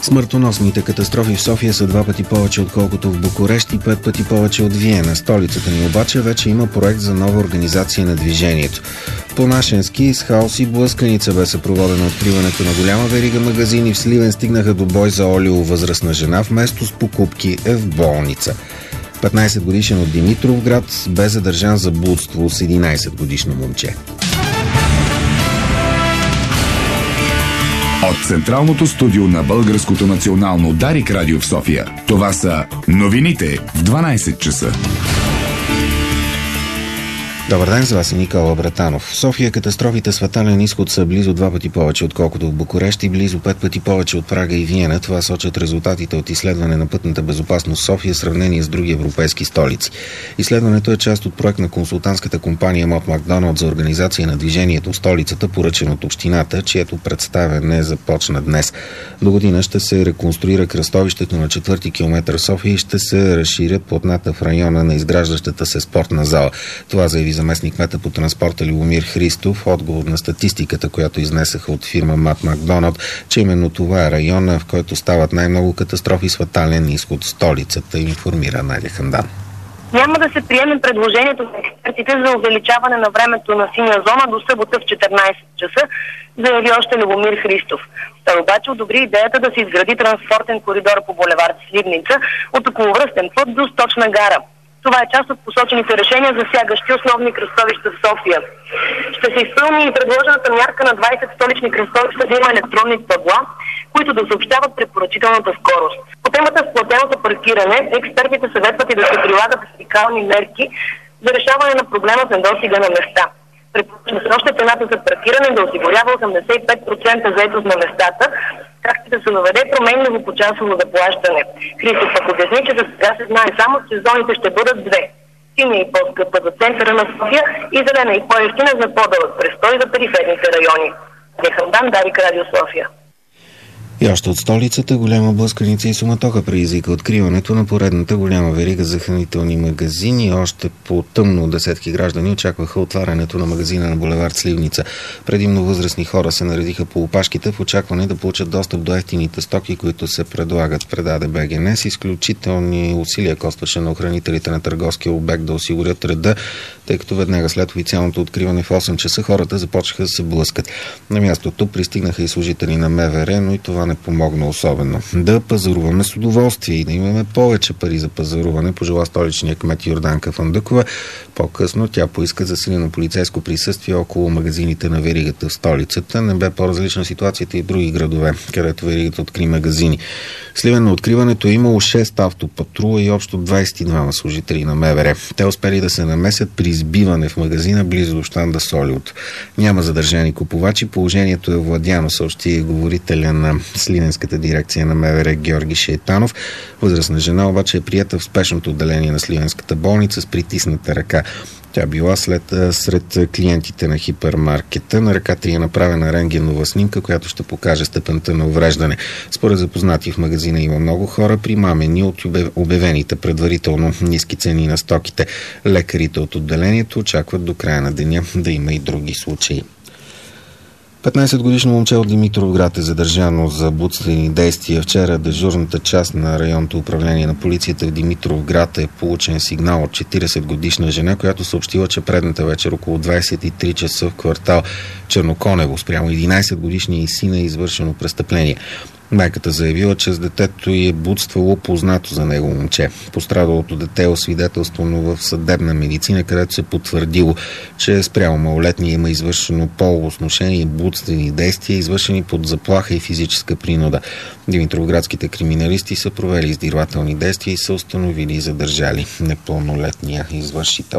Смъртоносните катастрофи в София са 2 пъти повече, отколкото в Букурещ и 5 пъти повече от Виена. Столицата ни обаче вече има проект за нова организация на движението. По Нашенски с хаос и блъсканица бе съпроводено откриването на голяма верига магазини. В Сливен стигнаха до бой за олио. Възрастна жена вместо с покупки е в болница. 15 годишен от Димитровград бе задържан за блудство с 11 годишно момче. От Централното студио на Българското национално Дарик радио в София. Това са новините в 12 часа. Добър ден, за вас е Никола Братанов. В София катастрофите с фатален изход са близо 2 пъти повече, отколкото в Букурещ и близо 5 пъти повече от Прага и Виена. Това сочат резултатите от изследване на пътната безопасност в София в сравнение с други европейски столици. Изследването е част от проект на консултантската компания Мот Макдоналд за организация на движението в столицата, поръчен от общината, чието представяне започна днес. До година ще се реконструира кръстовището на 4-ти километър София и ще се разширят платната в района на изграждащата се спортна зала. Това заяви заместник-кмета по транспорта Любомир Христов в отговор на статистиката, която изнесаха от фирма Мот Макдоналд, че именно това е района, в който стават най-много катастрофи с фатален изход в столицата, информира Надя Хандан. Няма да се приеме предложението на експертите за увеличаване на времето на синя зона до събота в 14 часа, заяви още Любомир Христов. Той обаче одобри идеята да се изгради транспортен коридор по булевард Сливница от околовръстен път до Сточна гара. Това е част от посочените решения, засягащи основни кръстовища в София. Ще се изпълни и предложената мярка на 20 столични кръстовища да има електронни табла, които да съобщават препоръчителната скорост. По темата с платеното паркиране, експертите съветват и да се прилагат вертикални мерки за решаване на проблема с недостига на места. Препоръчва се още цената за паркиране да осигурява 85% заетост на местата, както да се наведе променливо почасово заплащане. Христов пък обясни, че за сега се знае само, че зоните ще бъдат 2. Синя и по-скъпа за центъра на София и зелена и по-евтина за по-дълъг престой за периферните райони. Дехандан, Дарик радио София. И още от столицата голяма блъсканица и суматоха предизвика откриването на поредната голяма верига за хранителни магазини. Още по тъмно десетки граждани очакваха отварянето на магазина на булевард Сливница. Предимно възрастни хора се наредиха по опашките в очакване да получат достъп до евтините стоки, които се предлагат, предаде БГН. С изключителни усилия костваше на охранителите на търговския обект да осигурят реда, тъй като веднага след официалното откриване в 8 часа хората започнаха да се блъскат. На мястото пристигнаха и служители на МВР, но и това не помогна особено. Да пазаруваме с удоволствие и да имаме повече пари за пазаруване, пожела столичния кмет Йорданка Фандъкова. По-късно тя поиска засилено полицейско присъствие около магазините на веригата в столицата. Не бе по-различна ситуацията и в други градове, където веригата откри магазини. В Сливен на откриването е имало 6 автопатрула и общо 22 служители на МВР. Те успели да се намесят при избиване в магазина близо до щанда Солиот. Няма задържани купувачи, положението е владяно, съобщи говорителя на Сливенската дирекция на МВР Георги Шейтанов. Възрастна жена обаче е приета в спешното отделение на Сливенската болница с притисната ръка. Тя била сред клиентите на хипермаркета. На ръката е направена рентгенова снимка, която ще покаже степента на увреждане. Според запознати в магазина има много хора, примамени от обявените предварително ниски цени на стоките. Лекарите от отделението очакват до края на деня да има и други случаи. 15-годишно момче от Димитровград е задържано за блудствени действия. Вчера дежурната част на районното управление на полицията в Димитровград е получен сигнал от 40-годишна жена, която съобщила, че предната вечер около 23 часа в квартал Черноконево спрямо 11-годишния и сина е извършено престъпление. Майката заявила, че с детето й е блудствало познато за него момче. Пострадалото дете е освидетелствано в съдебна медицина, където се потвърдило, че спрямо малолетния има извършено полово сношение и блудствени действия, извършени под заплаха и физическа принуда. Димитровградските криминалисти са провели издирвателни действия и са установили и задържали непълнолетния извършител.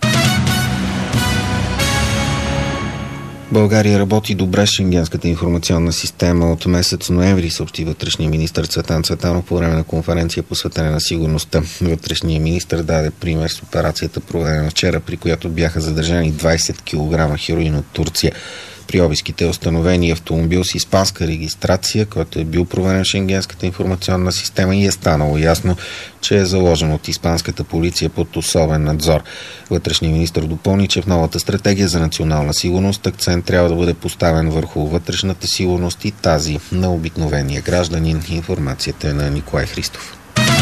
България работи добре с Шенгенската информационна система от месец ноември, съобщи вътрешния министър Цветан Цветанов по време на конференция посветена на сигурността. Вътрешният министър даде пример с операцията, проведена вчера, при която бяха задържани 20 кг хероин от Турция. При обиските е установен автомобил с испанска регистрация, който е бил проверен в Шенгенската информационна система и е станало ясно, че е заложен от испанската полиция под особен надзор. Вътрешният министър допълни, че в новата стратегия за национална сигурност акцент трябва да бъде поставен върху вътрешната сигурност и тази на обикновения гражданин. Информацията е на Николай Христов.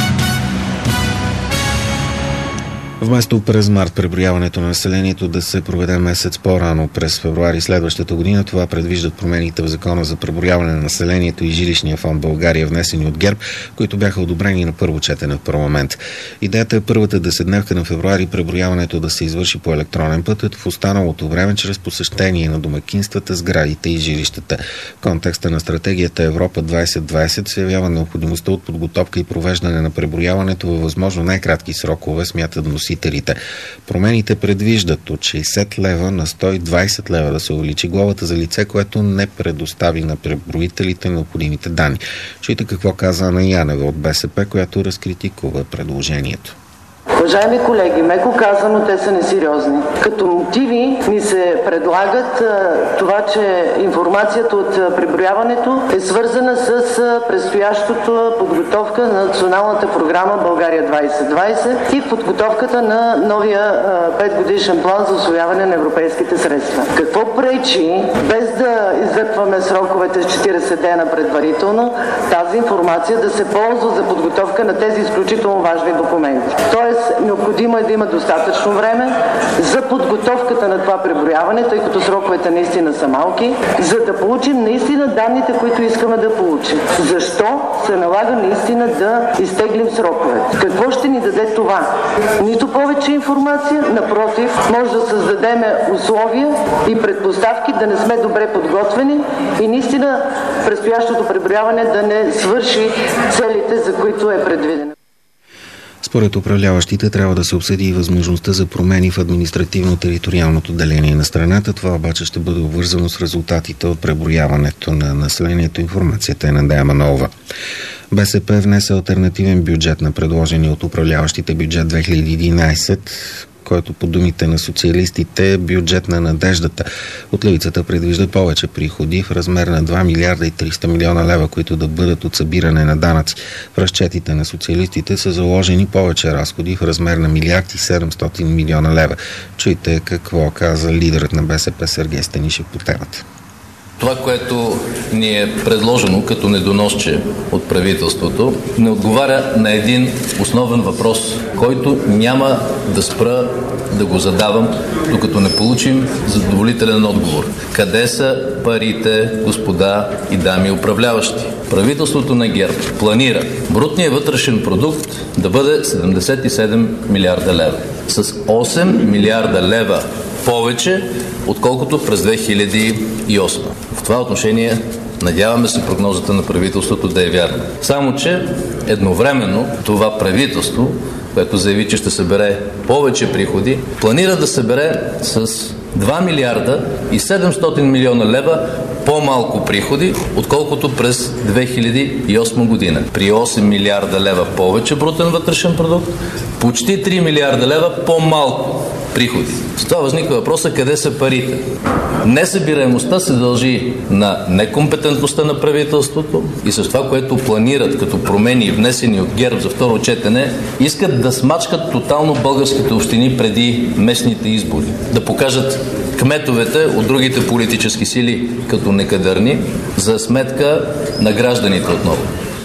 Вместо през март преброяването на населението да се проведе месец по-рано през февруари следващата година, това предвиждат промените в Закона за преброяване на населението и жилищния фонд България, внесени от ГЕРБ, които бяха одобрени на първо четене в парламент. Идеята е първата десетдневка на февруари преброяването да се извърши по електронен път, в останалото време чрез посещение на домакинствата, сградите и жилищата. В контекста на стратегията Европа 2020 се явява необходимостта от подготовка и провеждане на преброяването във възможно най-кратки срокове, смятат вносителите. Промените предвиждат от 60 лева на 120 лева да се увеличи глобата за лице, което не предостави на преброителите необходимите данни. Чуйте какво каза Ана Янева от БСП, която разкритикува предложението. Уважаеми колеги, меко казано, те са несериозни. Като мотиви ни се предлагат това, че информацията от преброяването е свързана с предстоящата подготовка на националната програма България 2020 и подготовката на новия 5-годишен план за усвояване на европейските средства. Какво пречи, без да иззърпваме сроковете с 40 дена предварително, тази информация да се ползва за подготовка на тези изключително важни документи? Тоест, необходимо е да има достатъчно време за подготовката на това преброяване, тъй като сроковете наистина са малки, за да получим наистина данните, които искаме да получим. Защо се налага наистина да изтеглим сроковете? Какво ще ни даде това? Нито повече информация, напротив, може да създадем условия и предпоставки да не сме добре подготвени и наистина предстоящото преброяване да не свърши целите, за които е предвидено. Според управляващите трябва да се обсъди и възможността за промени в административно-териториалното деление на страната. Това обаче ще бъде обвързано с резултатите от преброяването на населението. Информацията е на Дея Манолова. БСП внесе алтернативен бюджет на предложения от управляващите бюджет 2011, който по думите на социалистите е бюджет на надеждата. От левицата предвижда повече приходи в размер на 2 милиарда и 300 милиона лева, които да бъдат от събиране на данъци. В разчетите на социалистите са заложени повече разходи в размер на 1 милиард и 700 милиона лева. Чуйте какво каза лидерът на БСП Сергей Станишев по темата. Това, което ни е предложено като недоносче от правителството, не отговаря на един основен въпрос, който няма да спра да го задавам, докато не получим задоволителен отговор. Къде са парите, господа и дами управляващи? Правителството на ГЕРБ планира брутният вътрешен продукт да бъде 77 милиарда лева. С 8 милиарда лева повече, отколкото през 2008. В това отношение надяваме се прогнозата на правителството да е вярна. Само че едновременно това правителство, което заяви, че ще събере повече приходи, планира да събере с 2 милиарда и 700 милиона лева по-малко приходи, отколкото през 2008 година. При 8 милиарда лева повече брутен вътрешен продукт, почти 3 милиарда лева по-малко приходи. С това възниква въпроса къде са парите. Несъбираемостта се дължи на некомпетентността на правителството и с това, което планират като промени, внесени от ГЕРБ за второ четене, искат да смачкат тотално българските общини преди местните избори. Да покажат кметовете от другите политически сили като некадърни за сметка на гражданите отново.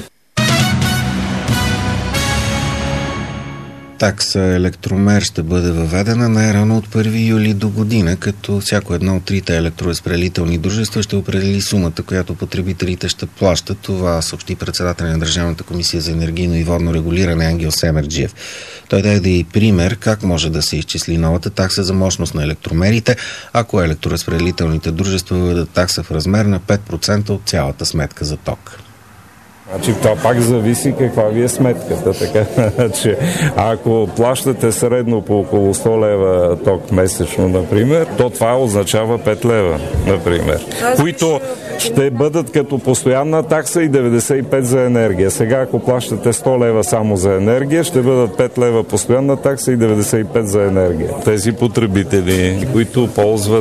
Такса електромер ще бъде въведена най-рано от 1 юли до година, като всяко едно от трите електроразпределителни дружества ще определи сумата, която потребителите ще плащат. Това съобщи председателя на Държавната комисия за енергийно и водно регулиране Ангел Семерджиев. Той даде и пример как може да се изчисли новата такса за мощност на електромерите, ако електроразпределителните дружества въведат такса в размер на 5% от цялата сметка за ток. Значи това пак зависи каква ви е сметката. Така, че ако плащате средно по около 100 лева ток месечно, например, то това означава 5 лева, например, които ще бъдат като постоянна такса и 95 за енергия. Сега, ако плащате 100 лева само за енергия, ще бъдат 5 лева постоянна такса и 95 за енергия. Тези потребители, които ползват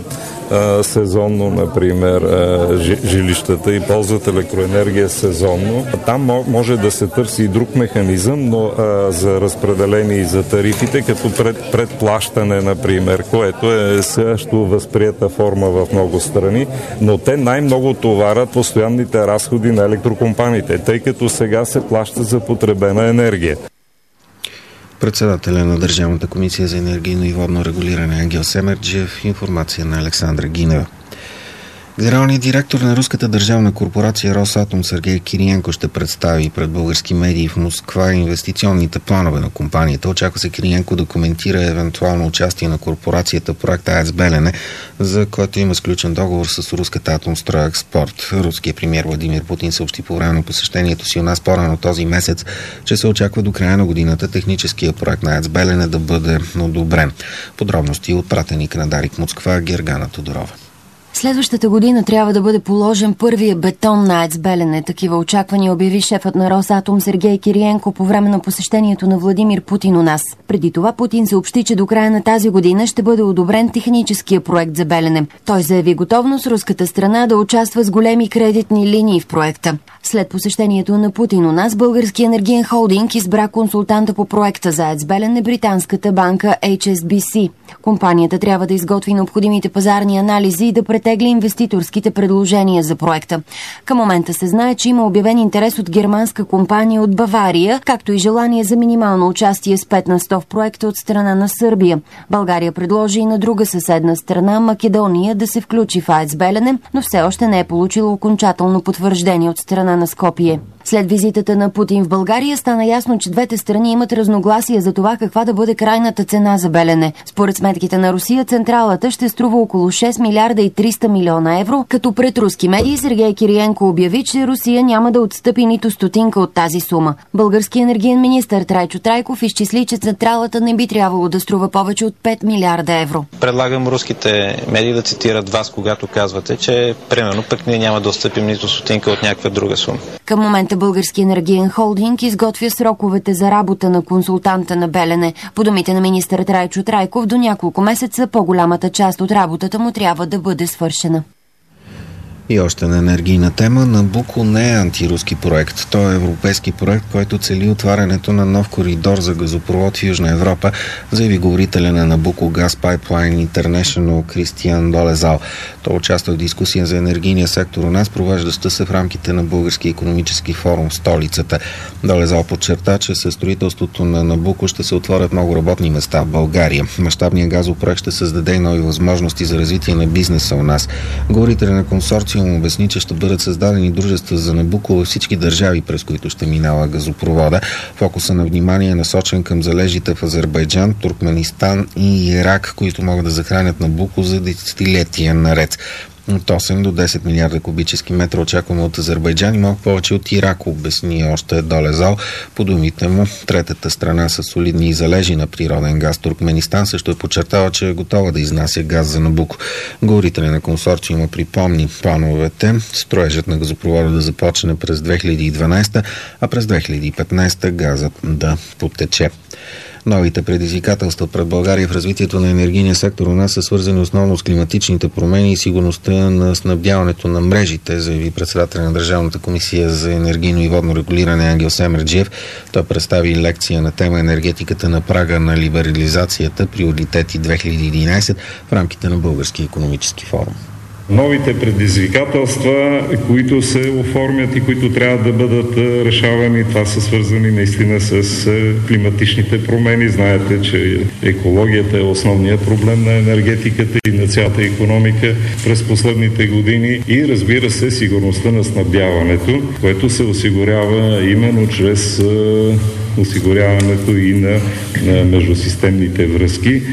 сезонно, например, жилищата и ползват електроенергия сезонно. Там може да се търси и друг механизъм, но за разпределение и за тарифите, като предплащане, например, което е също възприета форма в много страни, но те най-много товарят постоянните разходи на електрокомпаниите, тъй като сега се плаща за потребена енергия. Председателя на Държавната комисия за енергийно и водно регулиране Ангел Семерджиев, информация на Александра Гинева. Генералният директор на руската държавна корпорация Росатом Сергей Кириенко ще представи пред български медии в Москва инвестиционните планове на компанията. Очаква се Кириенко да коментира евентуално участие на корпорацията в проекта АЕЦ Белене, за който има сключен договор с руската Атомстройекспорт. Руският премиер Владимир Путин съобщи по време на посещението си у нас по-рано този месец, че се очаква до края на годината техническия проект на АЕЦ Белене да бъде одобрен. Подробности от пратеник на Дарик Москва Гергана Тодорова. Следващата година трябва да бъде положен първия бетон на АЕЦ Белене. Такива очаквания обяви шефът на Росатом Сергей Кириенко по време на посещението на Владимир Путин у нас. Преди това Путин съобщи, че до края на тази година ще бъде одобрен техническия проект за Белене. Той заяви готовност руската страна да участва с големи кредитни линии в проекта. След посещението на Путин у нас, Български енергиен холдинг избра консултанта по проекта за АЕЦ Белене британската банка HSBC. Компанията трябва да изготви необходимите пазарни анализи и да претегли инвеститорските предложения за проекта. Към момента се знае, че има обявен интерес от германска компания от Бавария, както и желание за минимално участие с 5 на 100 в проекта от страна на Сърбия. България предложи и на друга съседна страна, Македония, да се включи в АЕЦ Белене, но все още не е получила окончателно потвърждение от страна на Скопие. След визитата на Путин в България стана ясно, че двете страни имат разногласия за това каква да бъде крайната цена за Белене. Според сметките на Русия, централата ще струва около 6 милиарда и 300 милиона евро, като пред руски медии Сергей Кириенко обяви, че Русия няма да отстъпи нито стотинка от тази сума. Български енергиен министър Трайчо Трайков изчисли, че централата не би трябвало да струва повече от 5 милиарда евро. Предлагам руските медии да цитират вас, когато казвате, че примерно пък ние няма да отстъпим нито стотинка от някаква друга сума. Към момента Български енергиен холдинг изготвя сроковете за работа на консултанта на Белене. По думите на министър Трайчо Трайков, до няколко месеца по-голямата част от работата му трябва да бъде свършена. И още на енергийна тема. Набуко не е антируски проект. Той е европейски проект, който цели отварянето на нов коридор за газопровод в Южна Европа, заяви говорителя на Набуко Газ Пайплайн Интернешнъл Кристиан Долезал. Той участва в дискусия за енергийния сектор у нас, провеждаща се в рамките на Български икономически форум в столицата. Долезал подчерта, че със строителството на Набуко ще се отворят много работни места в България. Мащабният газопроект ще създаде нови възможности за развитие на бизнеса у нас. Говорителя на консорциум обясни, че ще бъдат създадени дружества за Набуко във всички държави, през които ще минава газопровода. Фокуса на внимание е насочен към залежите в Азербайджан, Туркменистан и Ирак, които могат да захранят Набуко за десетилетия наред. От 8 до 10 милиарда кубически метра очакваме от Азербайджан и малко повече от Ирак, обясни още Долезал. По думите му, третата страна с солидни залежи на природен газ, Туркменистан, също е подчертава, че е готова да изнася газ за Набуко. Говорителя на консорциума припомни плановете строежът на газопровода да започне през 2012, а през 2015 газът да потече. Новите предизвикателства пред България в развитието на енергийния сектор у нас са свързани основно с климатичните промени и сигурността на снабдяването на мрежите, заяви председателя на Държавната комисия за енергийно и водно регулиране Ангел Семерджиев. Той представи лекция на тема енергетиката на прага на либерализацията, приоритети 2011 в рамките на Български икономически форум. Новите предизвикателства, които се оформят и които трябва да бъдат решавани, това са свързани наистина с климатичните промени. Знаете, че екологията е основният проблем на енергетиката и на цялата икономика през последните години и, разбира се, сигурността на снабдяването, което се осигурява именно чрез осигуряването и на междусистемните връзки.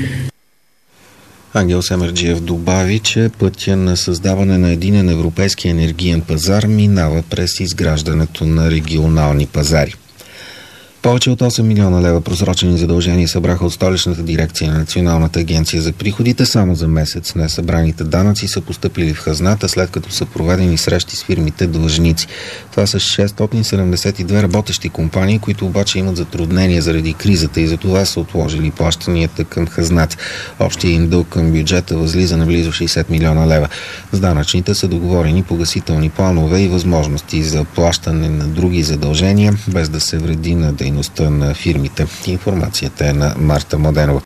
Ангел Семерджиев добави, че пътя на създаване на единен европейски енергиен пазар минава през изграждането на регионални пазари. Повече от 8 милиона лева просрочени задължения събраха от Столичната дирекция на Националната агенция за приходите. Само за месец несъбраните данъци са постъпили в хазната, след като са проведени срещи с фирмите длъжници. Това са 672 работещи компании, които обаче имат затруднения заради кризата и за това са отложили плащанията към хазната. Общия им дълг към бюджета възлиза на близо 60 милиона лева. С данъчните са договорени погасителни планове и възможности за плащане на други задължения, без да се вреди на дейността на фирмите. Информацията е на Марта Младенова.